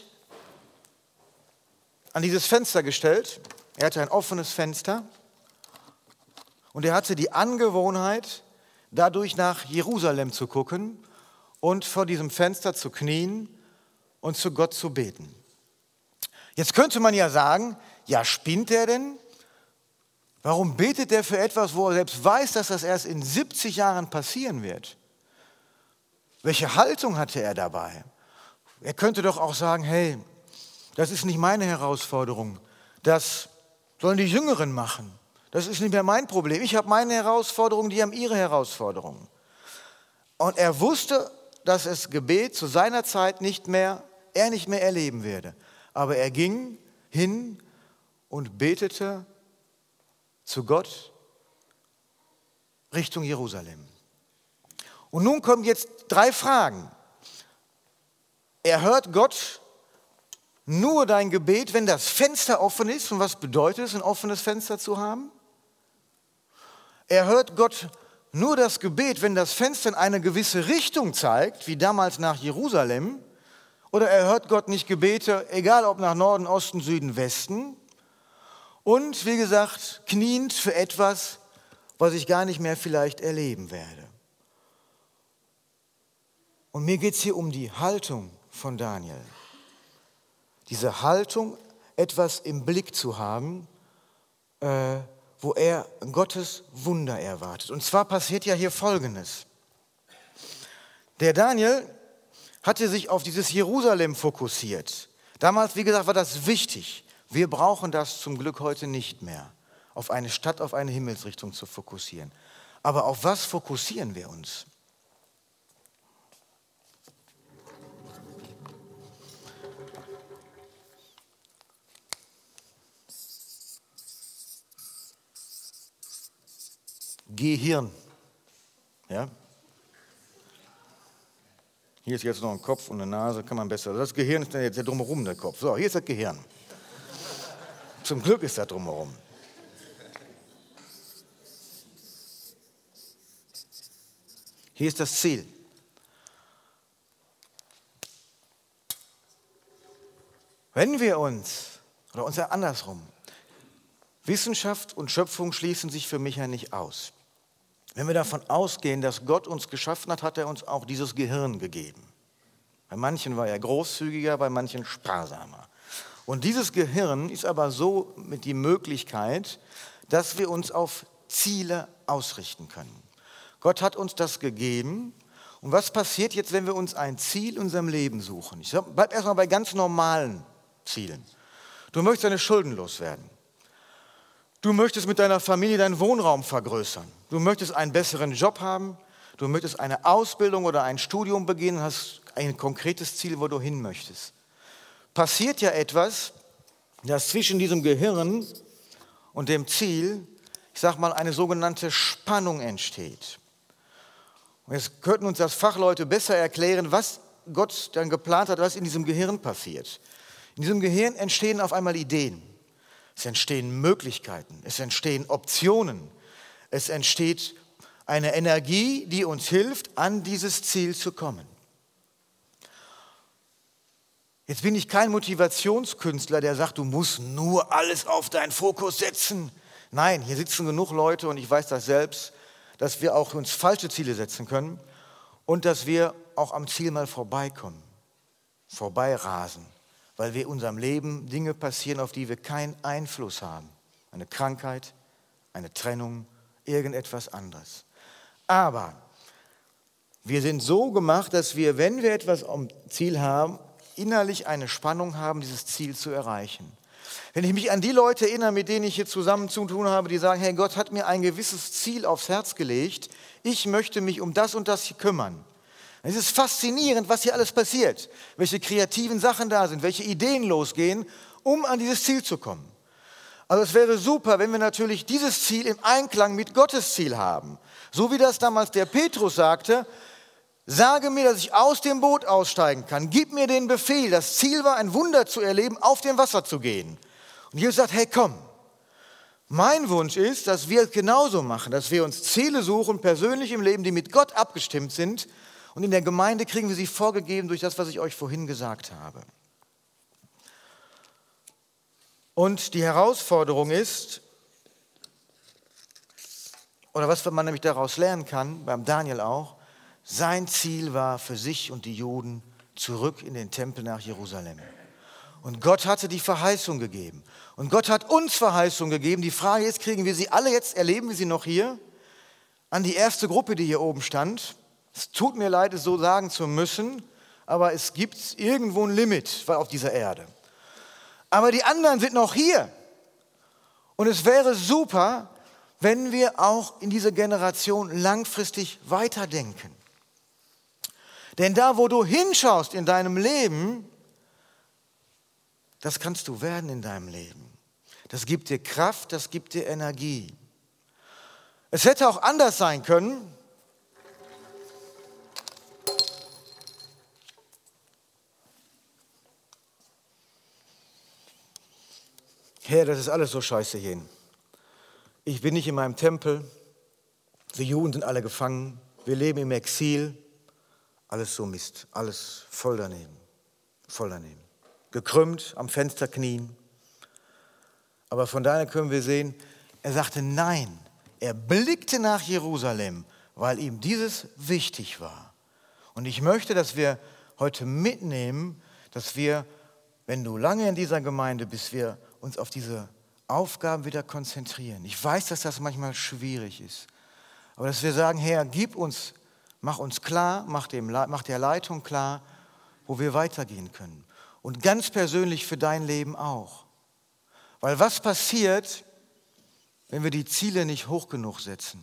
[SPEAKER 1] an dieses Fenster gestellt. Er hatte ein offenes Fenster und er hatte die Angewohnheit, dadurch nach Jerusalem zu gucken und vor diesem Fenster zu knien und zu Gott zu beten. Jetzt könnte man ja sagen, ja, spinnt er denn? Warum betet er für etwas, wo er selbst weiß, dass das erst in siebzig Jahren passieren wird? Welche Haltung hatte er dabei? Er könnte doch auch sagen, hey, das ist nicht meine Herausforderung, das sollen die Jüngeren machen. Das ist nicht mehr mein Problem. Ich habe meine Herausforderungen, die haben ihre Herausforderungen. Und er wusste, dass es Gebet zu seiner Zeit nicht mehr, er nicht mehr erleben werde. Aber er ging hin und betete zu Gott Richtung Jerusalem. Und nun kommen jetzt drei Fragen. Er hört Gott nur dein Gebet, wenn das Fenster offen ist. Und was bedeutet es, ein offenes Fenster zu haben? Er hört Gott nur das Gebet, wenn das Fenster in eine gewisse Richtung zeigt, wie damals nach Jerusalem. Oder er hört Gott nicht Gebete, egal ob nach Norden, Osten, Süden, Westen. Und wie gesagt, kniend für etwas, was ich gar nicht mehr vielleicht erleben werde. Und mir geht es hier um die Haltung von Daniel. Diese Haltung, etwas im Blick zu haben, äh, wo er Gottes Wunder erwartet. Und zwar passiert ja hier Folgendes. Der Daniel hatte sich auf dieses Jerusalem fokussiert. Damals, wie gesagt, war das wichtig. Wir brauchen das zum Glück heute nicht mehr, auf eine Stadt, auf eine Himmelsrichtung zu fokussieren. Aber auf was fokussieren wir uns? Gehirn. Ja? Hier ist jetzt noch ein Kopf und eine Nase, kann man besser. Das Gehirn ist dann jetzt der drumherum, der Kopf. So, hier ist das Gehirn. Zum Glück ist das drumherum. Hier ist das Ziel. Wenn wir uns, oder uns ja andersrum, Wissenschaft und Schöpfung schließen sich für mich ja nicht aus. Wenn wir davon ausgehen, dass Gott uns geschaffen hat, hat er uns auch dieses Gehirn gegeben. Bei manchen war er großzügiger, bei manchen sparsamer. Und dieses Gehirn ist aber so mit die Möglichkeit, dass wir uns auf Ziele ausrichten können. Gott hat uns das gegeben. Und was passiert jetzt, wenn wir uns ein Ziel in unserem Leben suchen? Ich bleibe erstmal bei ganz normalen Zielen. Du möchtest deine Schulden loswerden. Du möchtest mit deiner Familie deinen Wohnraum vergrößern. Du möchtest einen besseren Job haben. Du möchtest eine Ausbildung oder ein Studium beginnen, hast ein konkretes Ziel, wo du hin möchtest. Passiert ja etwas, dass zwischen diesem Gehirn und dem Ziel, ich sage mal, eine sogenannte Spannung entsteht. Und jetzt könnten uns das Fachleute besser erklären, was Gott dann geplant hat, was in diesem Gehirn passiert. In diesem Gehirn entstehen auf einmal Ideen. Es entstehen Möglichkeiten, es entstehen Optionen, es entsteht eine Energie, die uns hilft, an dieses Ziel zu kommen. Jetzt bin ich kein Motivationskünstler, der sagt, du musst nur alles auf deinen Fokus setzen. Nein, hier sitzen genug Leute und ich weiß das selbst, dass wir auch uns falsche Ziele setzen können und dass wir auch am Ziel mal vorbeikommen, vorbeirasen. Weil wir in unserem Leben Dinge passieren, auf die wir keinen Einfluss haben. Eine Krankheit, eine Trennung, irgendetwas anderes. Aber wir sind so gemacht, dass wir, wenn wir etwas am Ziel haben, innerlich eine Spannung haben, dieses Ziel zu erreichen. Wenn ich mich an die Leute erinnere, mit denen ich hier zusammen zu tun habe, die sagen, hey, Gott hat mir ein gewisses Ziel aufs Herz gelegt, ich möchte mich um das und das hier kümmern. Es ist faszinierend, was hier alles passiert, welche kreativen Sachen da sind, welche Ideen losgehen, um an dieses Ziel zu kommen. Also es wäre super, wenn wir natürlich dieses Ziel im Einklang mit Gottes Ziel haben. So wie das damals der Petrus sagte, sage mir, dass ich aus dem Boot aussteigen kann, gib mir den Befehl. Das Ziel war, ein Wunder zu erleben, auf dem Wasser zu gehen. Und Jesus sagt, hey komm, mein Wunsch ist, dass wir es genauso machen, dass wir uns Ziele suchen, persönlich im Leben, die mit Gott abgestimmt sind. Und in der Gemeinde kriegen wir sie vorgegeben durch das, was ich euch vorhin gesagt habe. Und die Herausforderung ist, oder was man nämlich daraus lernen kann, beim Daniel auch, sein Ziel war für sich und die Juden zurück in den Tempel nach Jerusalem. Und Gott hatte die Verheißung gegeben. Und Gott hat uns Verheißung gegeben. Die Frage ist, kriegen wir sie alle jetzt, erleben wir sie noch hier? An die erste Gruppe, die hier oben stand. Es tut mir leid, es so sagen zu müssen, aber es gibt irgendwo ein Limit auf dieser Erde. Aber die anderen sind noch hier. Und es wäre super, wenn wir auch in dieser Generation langfristig weiterdenken. Denn da, wo du hinschaust in deinem Leben, das kannst du werden in deinem Leben. Das gibt dir Kraft, das gibt dir Energie. Es hätte auch anders sein können. Herr, das ist alles so scheiße hier. Ich bin nicht in meinem Tempel. Die Juden sind alle gefangen. Wir leben im Exil. Alles so Mist. Alles voll daneben. Voll daneben. Gekrümmt, am Fenster knien. Aber von daher können wir sehen, er sagte nein. Er blickte nach Jerusalem, weil ihm dieses wichtig war. Und ich möchte, dass wir heute mitnehmen, dass wir, wenn du lange in dieser Gemeinde bist, wir uns auf diese Aufgaben wieder konzentrieren. Ich weiß, dass das manchmal schwierig ist. Aber dass wir sagen, Herr, gib uns, mach uns klar, mach, dem, mach der Leitung klar, wo wir weitergehen können. Und ganz persönlich für dein Leben auch. Weil was passiert, wenn wir die Ziele nicht hoch genug setzen?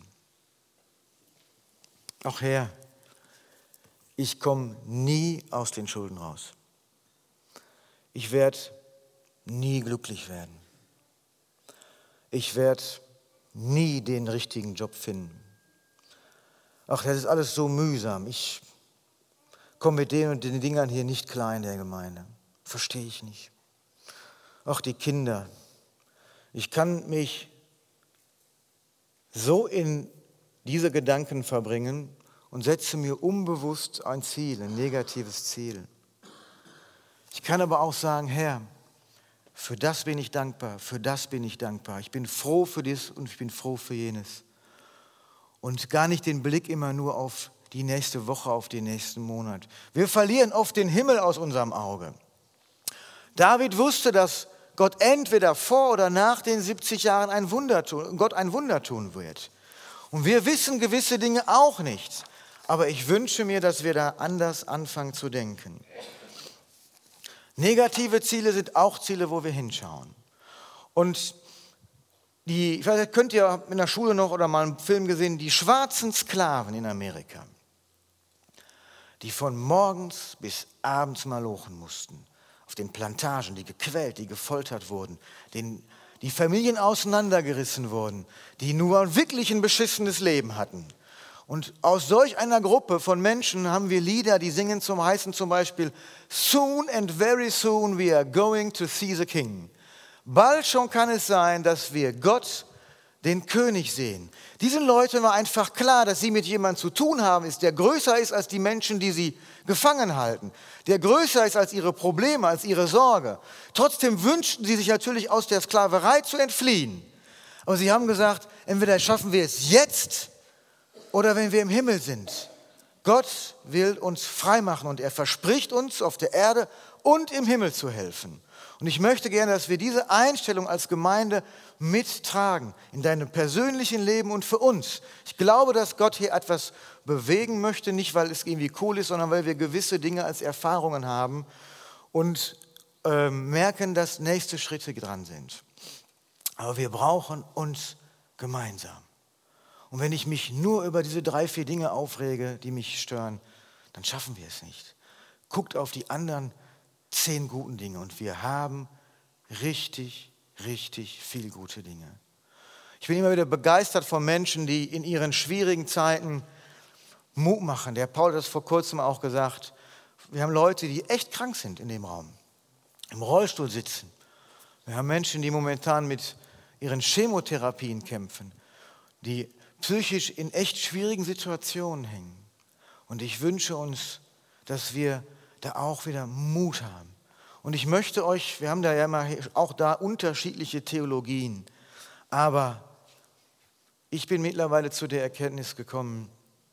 [SPEAKER 1] Ach Herr, ich komme nie aus den Schulden raus. Ich werde nie glücklich werden. Ich werde nie den richtigen Job finden. Ach, das ist alles so mühsam. Ich komme mit den und den Dingern hier nicht klar in der Gemeinde. Verstehe ich nicht. Ach, die Kinder. Ich kann mich so in diese Gedanken verbringen und setze mir unbewusst ein Ziel, ein negatives Ziel. Ich kann aber auch sagen, Herr, für das bin ich dankbar, für das bin ich dankbar. Ich bin froh für dies und ich bin froh für jenes. Und gar nicht den Blick immer nur auf die nächste Woche, auf den nächsten Monat. Wir verlieren oft den Himmel aus unserem Auge. David wusste, dass Gott entweder vor oder nach den siebzig Jahren ein Wunder tun, Gott ein Wunder tun wird. Und wir wissen gewisse Dinge auch nicht. Aber ich wünsche mir, dass wir da anders anfangen zu denken. Negative Ziele sind auch Ziele, wo wir hinschauen. Und die, vielleicht könnt ihr in der Schule noch oder mal einen Film gesehen, die schwarzen Sklaven in Amerika, die von morgens bis abends malochen mussten, auf den Plantagen, die gequält, die gefoltert wurden, denen die Familien auseinandergerissen wurden, die nur wirklich ein beschissenes Leben hatten. Und aus solch einer Gruppe von Menschen haben wir Lieder, die singen zum heißen zum Beispiel Soon and very soon we are going to see the King. Bald schon kann es sein, dass wir Gott, den König, sehen. Diesen Leuten war einfach klar, dass sie mit jemandem zu tun haben, ist, der größer ist als die Menschen, die sie gefangen halten, der größer ist als ihre Probleme, als ihre Sorge. Trotzdem wünschten sie sich natürlich aus der Sklaverei zu entfliehen. Aber sie haben gesagt, entweder schaffen wir es jetzt oder wenn wir im Himmel sind. Gott will uns freimachen und er verspricht uns auf der Erde und im Himmel zu helfen. Und ich möchte gerne, dass wir diese Einstellung als Gemeinde mittragen in deinem persönlichen Leben und für uns. Ich glaube, dass Gott hier etwas bewegen möchte, nicht weil es irgendwie cool ist, sondern weil wir gewisse Dinge als Erfahrungen haben und äh, merken, dass nächste Schritte dran sind. Aber wir brauchen uns gemeinsam. Und wenn ich mich nur über diese drei, vier Dinge aufrege, die mich stören, dann schaffen wir es nicht. Guckt auf die anderen zehn guten Dinge und wir haben richtig, richtig viel gute Dinge. Ich bin immer wieder begeistert von Menschen, die in ihren schwierigen Zeiten Mut machen. Der Paul hat das vor kurzem auch gesagt. Wir haben Leute, die echt krank sind in dem Raum, im Rollstuhl sitzen. Wir haben Menschen, die momentan mit ihren Chemotherapien kämpfen, die psychisch in echt schwierigen Situationen hängen. Und ich wünsche uns, dass wir da auch wieder Mut haben. Und ich möchte euch, wir haben da ja immer auch da unterschiedliche Theologien, aber Ich bin mittlerweile zu der Erkenntnis gekommen,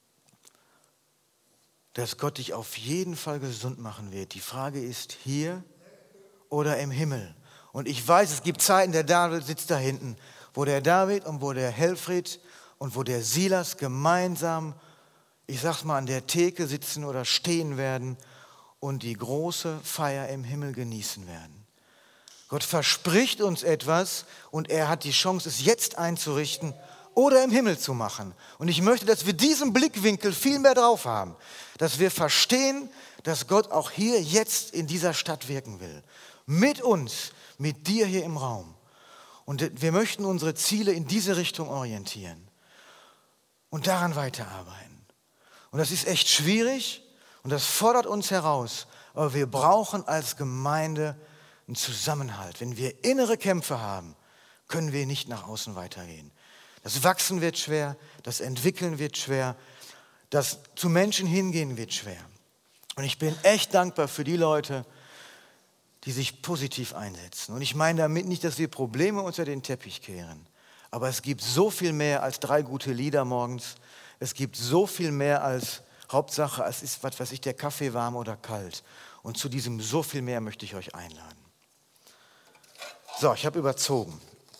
[SPEAKER 1] dass Gott dich auf jeden Fall gesund machen wird. Die Frage ist, hier oder im Himmel. Und ich weiß, es gibt Zeiten, der David sitzt da hinten, wo der David und wo der Helfried und wo der Silas gemeinsam, ich sag's mal, an der Theke sitzen oder stehen werden und die große Feier im Himmel genießen werden. Gott verspricht uns etwas und er hat die Chance, es jetzt einzurichten oder im Himmel zu machen. Und ich möchte, dass wir diesen Blickwinkel viel mehr drauf haben, dass wir verstehen, dass Gott auch hier jetzt in dieser Stadt wirken will. Mit uns, mit dir hier im Raum. Und wir möchten unsere Ziele in diese Richtung orientieren und daran weiterarbeiten. Und das ist echt schwierig und das fordert uns heraus. Aber wir brauchen als Gemeinde einen Zusammenhalt. Wenn wir innere Kämpfe haben, können wir nicht nach außen weitergehen. Das Wachsen wird schwer, das Entwickeln wird schwer, das zu Menschen hingehen wird schwer. Und ich bin echt dankbar für die Leute, die sich positiv einsetzen. Und ich meine damit nicht, dass wir Probleme unter den Teppich kehren. Aber es gibt so viel mehr als drei gute Lieder morgens. Es gibt so viel mehr als Hauptsache, es ist, was weiß ich, der Kaffee warm oder kalt. Und zu diesem so viel mehr möchte ich euch einladen. So, ich habe überzogen.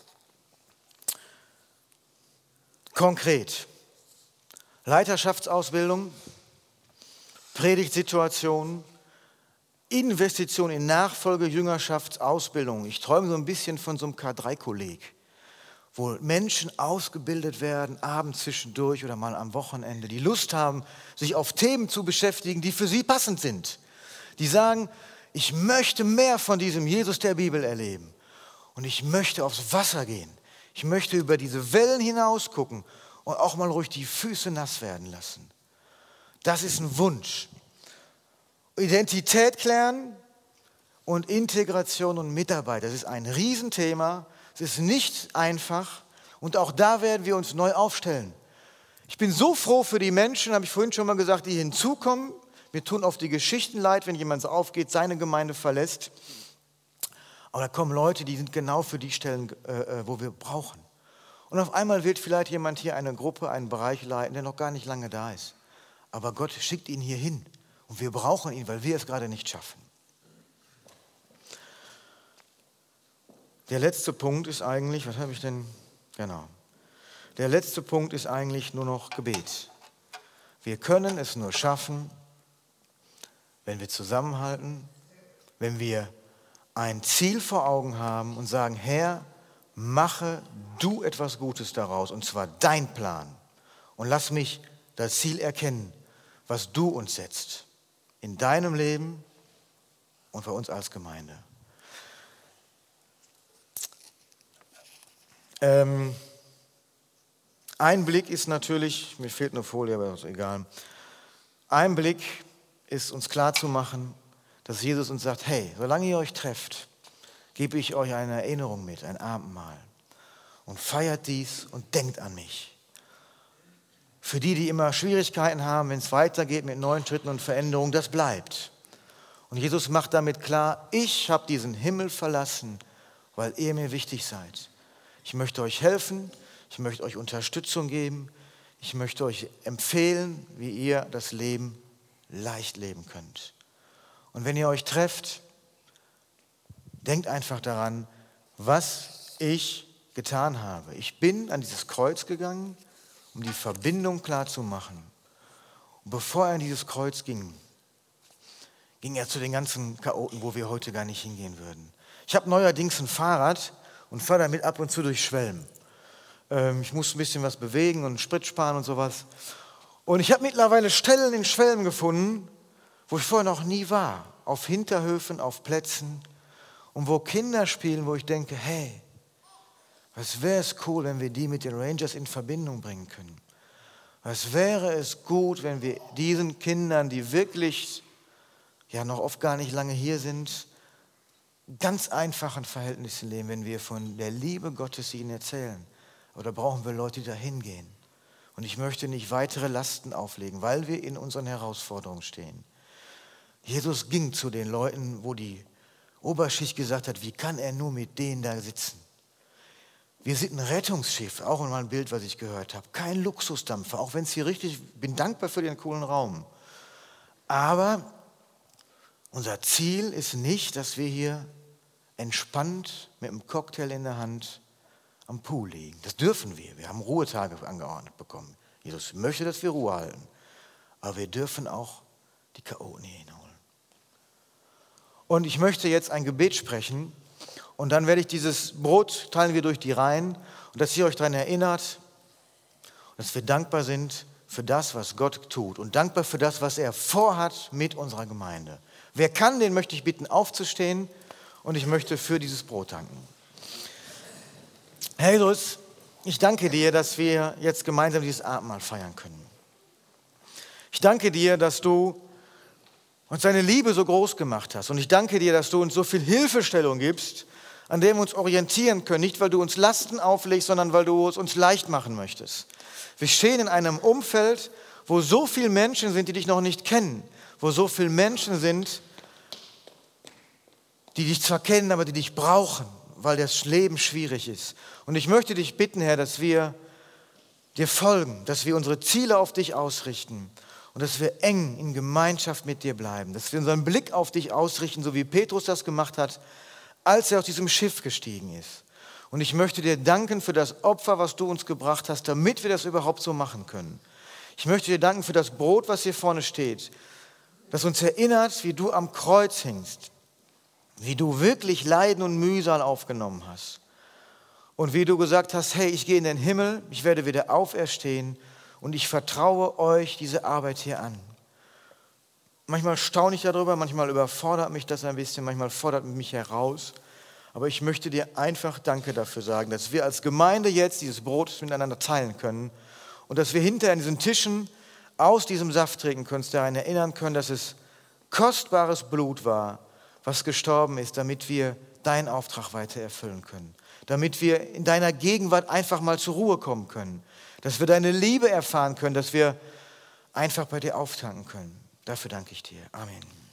[SPEAKER 1] Konkret. Leiterschaftsausbildung, Predigtsituation, Investition in Nachfolge, Jüngerschaft, Ausbildung. Ich träume so ein bisschen von so einem K drei Kolleg, wo Menschen ausgebildet werden, abends zwischendurch oder mal am Wochenende, die Lust haben, sich auf Themen zu beschäftigen, die für sie passend sind. Die sagen, ich möchte mehr von diesem Jesus der Bibel erleben und ich möchte aufs Wasser gehen. Ich möchte über diese Wellen hinaus gucken und auch mal ruhig die Füße nass werden lassen. Das ist ein Wunsch. Identität klären und Integration und Mitarbeit, das ist ein Riesenthema. Es ist nicht einfach und auch da werden wir uns neu aufstellen. Ich bin so froh für die Menschen, habe ich vorhin schon mal gesagt, die hinzukommen. Wir tun oft die Geschichten leid, wenn jemand so aufgeht, seine Gemeinde verlässt. Aber da kommen Leute, die sind genau für die Stellen, äh, wo wir brauchen. Und auf einmal wird vielleicht jemand hier eine Gruppe, einen Bereich leiten, der noch gar nicht lange da ist. Aber Gott schickt ihn hier hin. Und wir brauchen ihn, weil wir es gerade nicht schaffen. Der letzte Punkt ist eigentlich, was habe ich denn? Genau. Der letzte Punkt ist eigentlich nur noch Gebet. Wir können es nur schaffen, wenn wir zusammenhalten, wenn wir ein Ziel vor Augen haben und sagen, Herr, mache du etwas Gutes daraus, und zwar dein Plan. Und lass mich das Ziel erkennen, was du uns setzt. In deinem Leben und bei uns als Gemeinde. Ähm, ein Blick ist natürlich, mir fehlt eine Folie, aber ist egal. Ein Blick ist uns klarzumachen, dass Jesus uns sagt, hey, solange ihr euch trefft, gebe ich euch eine Erinnerung mit, ein Abendmahl. Und feiert dies und denkt an mich. Für die, die immer Schwierigkeiten haben, wenn es weitergeht mit neuen Schritten und Veränderungen, das bleibt. Und Jesus macht damit klar, ich habe diesen Himmel verlassen, weil ihr mir wichtig seid. Ich möchte euch helfen, ich möchte euch Unterstützung geben, ich möchte euch empfehlen, wie ihr das Leben leicht leben könnt. Und wenn ihr euch trefft, denkt einfach daran, was ich getan habe. Ich bin an dieses Kreuz gegangen, um die Verbindung klar zu machen. Und bevor er an dieses Kreuz ging, ging er zu den ganzen Chaoten, wo wir heute gar nicht hingehen würden. Ich habe neuerdings ein Fahrrad und fahre damit ab und zu durch Schwelm. Ähm, ich muss ein bisschen was bewegen und Sprit sparen und sowas. Und ich habe mittlerweile Stellen in Schwelm gefunden, wo ich vorher noch nie war. Auf Hinterhöfen, auf Plätzen und wo Kinder spielen, wo ich denke, hey, was wäre es cool, wenn wir die mit den Rangers in Verbindung bringen können? Was wäre es gut, wenn wir diesen Kindern, die wirklich ja noch oft gar nicht lange hier sind, ganz einfachen Verhältnissen leben, wenn wir von der Liebe Gottes ihnen erzählen. Oder brauchen wir Leute, die da hingehen? Und ich möchte nicht weitere Lasten auflegen, weil wir in unseren Herausforderungen stehen. Jesus ging zu den Leuten, wo die Oberschicht gesagt hat, wie kann er nur mit denen da sitzen? Wir sind ein Rettungsschiff, auch mal ein Bild, was ich gehört habe. Kein Luxusdampfer, auch wenn es hier richtig, ich bin dankbar für den coolen Raum. Aber unser Ziel ist nicht, dass wir hier entspannt mit einem Cocktail in der Hand am Pool liegen. Das dürfen wir. Wir haben Ruhetage angeordnet bekommen. Jesus möchte, dass wir Ruhe halten. Aber wir dürfen auch die Chaoten hier hinholen. Und ich möchte jetzt ein Gebet sprechen. Und dann werde ich dieses Brot teilen wir durch die Reihen. Und dass ihr euch daran erinnert, dass wir dankbar sind für das, was Gott tut. Und dankbar für das, was er vorhat mit unserer Gemeinde. Wer kann, den möchte ich bitten, aufzustehen. Und ich möchte für dieses Brot danken. Herr Jesus, ich danke dir, dass wir jetzt gemeinsam dieses Abendmahl feiern können. Ich danke dir, dass du uns deine Liebe so groß gemacht hast. Und ich danke dir, dass du uns so viel Hilfestellung gibst, an der wir uns orientieren können. Nicht, weil du uns Lasten auflegst, sondern weil du es uns leicht machen möchtest. Wir stehen in einem Umfeld, wo so viele Menschen sind, die dich noch nicht kennen. Wo so viele Menschen sind, die dich zwar kennen, aber die dich brauchen, weil das Leben schwierig ist. Und ich möchte dich bitten, Herr, dass wir dir folgen, dass wir unsere Ziele auf dich ausrichten und dass wir eng in Gemeinschaft mit dir bleiben, dass wir unseren Blick auf dich ausrichten, so wie Petrus das gemacht hat, als er aus diesem Schiff gestiegen ist. Und ich möchte dir danken für das Opfer, was du uns gebracht hast, damit wir das überhaupt so machen können. Ich möchte dir danken für das Brot, was hier vorne steht, das uns erinnert, wie du am Kreuz hängst, wie du wirklich Leiden und Mühsal aufgenommen hast und wie du gesagt hast, hey, ich gehe in den Himmel, ich werde wieder auferstehen und ich vertraue euch diese Arbeit hier an. Manchmal staune ich darüber, manchmal überfordert mich das ein bisschen, manchmal fordert mich heraus. Aber ich möchte dir einfach Danke dafür sagen, dass wir als Gemeinde jetzt dieses Brot miteinander teilen können und dass wir hinterher an diesen Tischen aus diesem Saft trinken können, uns daran erinnern können, dass es kostbares Blut war, was gestorben ist, damit wir deinen Auftrag weiter erfüllen können. Damit wir in deiner Gegenwart einfach mal zur Ruhe kommen können. Dass wir deine Liebe erfahren können, dass wir einfach bei dir auftanken können. Dafür danke ich dir. Amen.